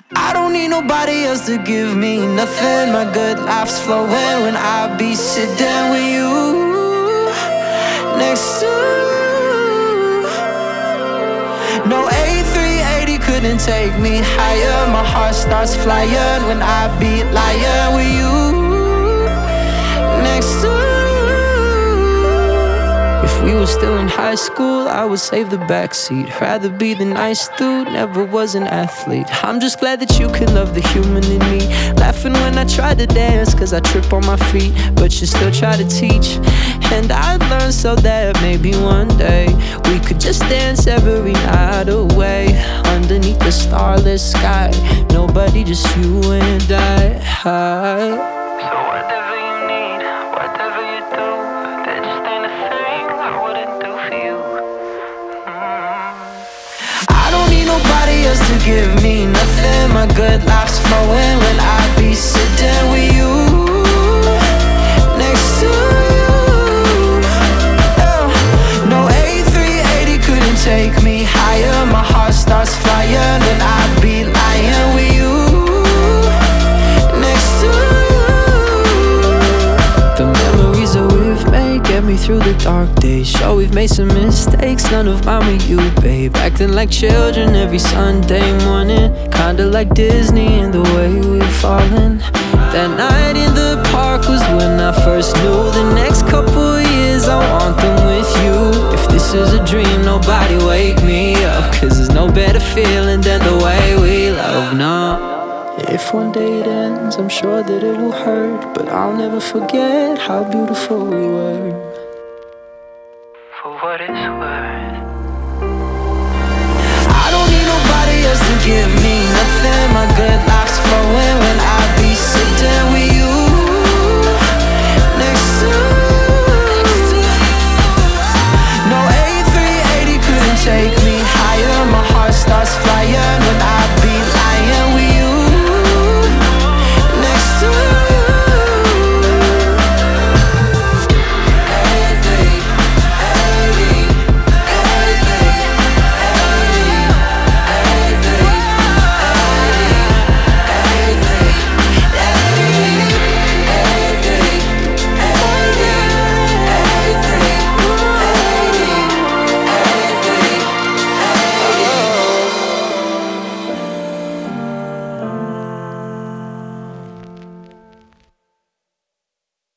I don't need nobody else to give me nothing. My good life's flowing when I be sitting with you next to you. No A380 couldn't take me higher. My heart starts flying when I be lying with you next to you. If we were still in high school, I would save the backseat. Rather be the nice dude, never was an athlete. I'm just glad that you can love the human in me. Laughing when I try to dance, cause I trip on my feet, but you still try to teach. And I'd learn so that maybe one day we could just dance every night away underneath the starless sky. Nobody, just you and I. So whatever you need, whatever you do, there just ain't a thing I wouldn't do for you. I don't need nobody else to give me nothing. My good life's flowing when I be sitting with you next to you. No A380 couldn't take me higher. My heart starts flying when I be lying with you next to you. The memories that we've made get me through the dark days. Sure, we've made some mistakes, none of mine with you, babe. Acting like children every Sunday morning, kinda like Disney in the way we've fallen. That night in the park was when I first knew the next couple years I want them with you. If this is a dream, nobody wake me up, cause there's no better feeling than the way we love now. If one day it ends, I'm sure that it will hurt, but I'll never forget how beautiful we were. For what it's worth, I don't need nobody else to give